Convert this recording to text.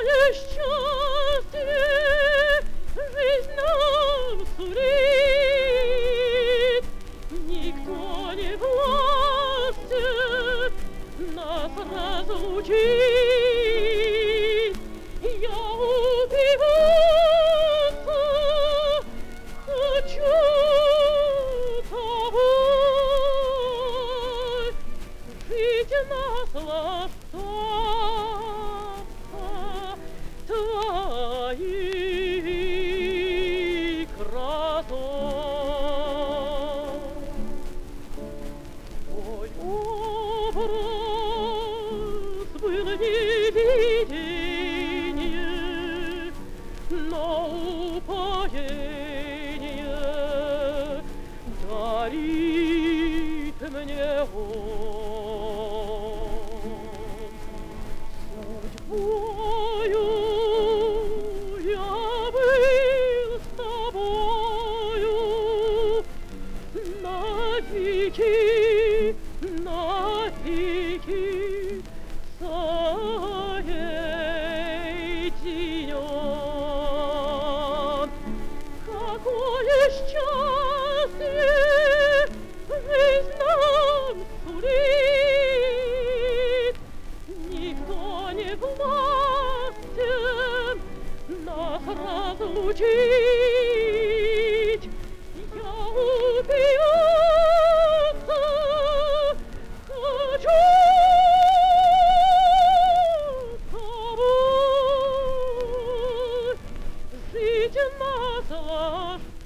Какое счастье жизнь нам сулит! Никто не властен нас разлучить. Я убиваться хочу тобой, жить наслаждаться твоей красой. Твой образ был не видение, но упоение дарит мне он. Судьбою я был с тобою навеки, навеки соединен. Какое счастье жизнь нам сулит! Никто не властен нас разлучить. Я убиваться хочу тобой, жить наслаждаться